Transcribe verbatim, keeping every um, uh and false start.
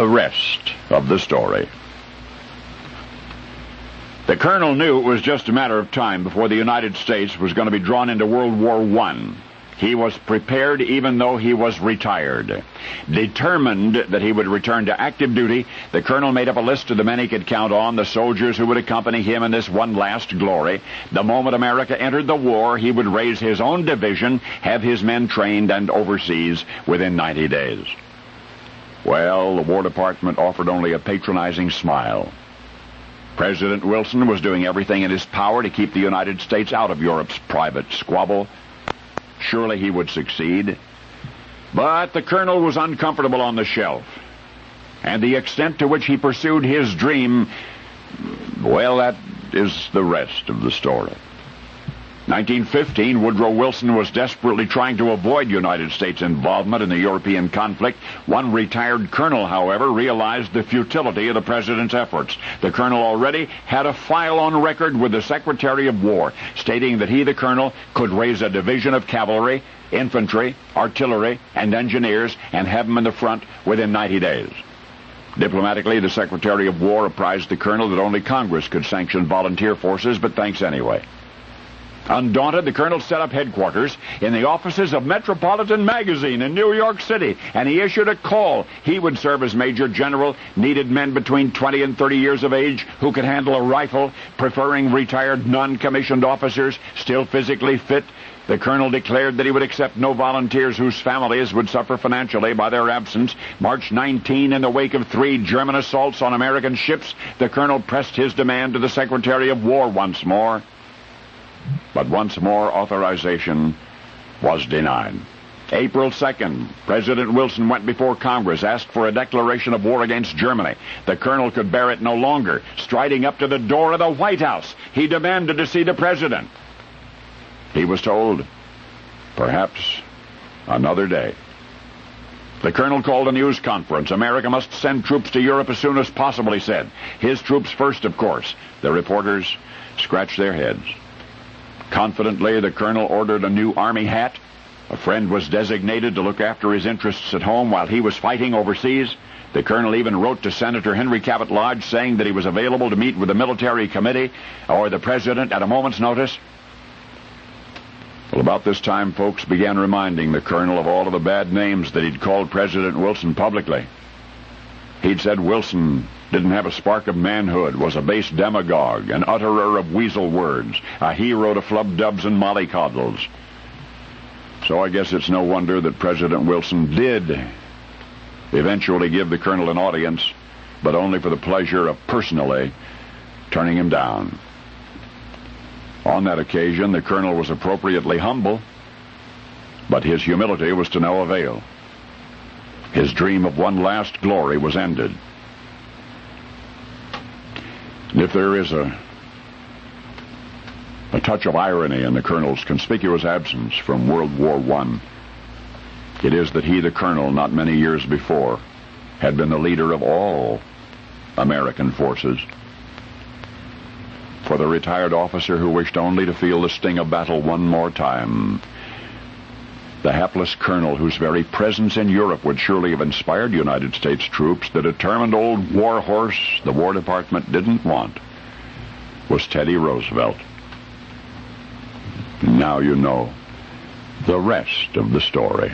the rest of the story. The colonel knew it was just a matter of time before the United States was going to be drawn into World War One. He was prepared even though he was retired. Determined that he would return to active duty, the colonel made up a list of the men he could count on, the soldiers who would accompany him in this one last glory. The moment America entered the war, he would raise his own division, have his men trained and overseas within ninety days. Well, the War Department offered only a patronizing smile. President Wilson was doing everything in his power to keep the United States out of Europe's private squabble. Surely he would succeed. But the colonel was uncomfortable on the shelf. And the extent to which he pursued his dream, well, that is the rest of the story. nineteen fifteen, Woodrow Wilson was desperately trying to avoid United States involvement in the European conflict. One retired colonel, however, realized the futility of the president's efforts. The colonel already had a file on record with the Secretary of War, stating that he, the colonel, could raise a division of cavalry, infantry, artillery, and engineers and have them in the front within ninety days. Diplomatically, the Secretary of War apprised the colonel that only Congress could sanction volunteer forces, but thanks anyway. Undaunted, the colonel set up headquarters in the offices of Metropolitan Magazine in New York City, and he issued a call. He would serve as major general, needed men between twenty and thirty years of age who could handle a rifle, preferring retired non-commissioned officers still physically fit. The colonel declared that he would accept no volunteers whose families would suffer financially by their absence. March nineteenth, in the wake of three German assaults on American ships, the colonel pressed his demand to the Secretary of War once more. But once more, authorization was denied. April second, President Wilson went before Congress, asked for a declaration of war against Germany. The colonel could bear it no longer. Striding up to the door of the White House, he demanded to see the president. He was told, perhaps another day. The colonel called a news conference. America must send troops to Europe as soon as possible, he said. His troops first, of course. The reporters scratched their heads. Confidently, the colonel ordered a new army hat. A friend was designated to look after his interests at home while he was fighting overseas. The colonel even wrote to Senator Henry Cabot Lodge saying that he was available to meet with the military committee or the president at a moment's notice. Well, about this time, folks began reminding the colonel of all of the bad names that he'd called President Wilson publicly. He'd said Wilson didn't have a spark of manhood, was a base demagogue, an utterer of weasel words, a hero to flub-dubs and mollycoddles. So I guess it's no wonder that President Wilson did eventually give the colonel an audience, but only for the pleasure of personally turning him down. On that occasion, the colonel was appropriately humble, but his humility was to no avail. His dream of one last glory was ended. And if there is a, a touch of irony in the colonel's conspicuous absence from World War One, it is that he, the colonel, not many years before, had been the leader of all American forces. For the retired officer who wished only to feel the sting of battle one more time, the hapless colonel whose very presence in Europe would surely have inspired United States troops, the determined old war horse the War Department didn't want, was Teddy Roosevelt. Now you know the rest of the story.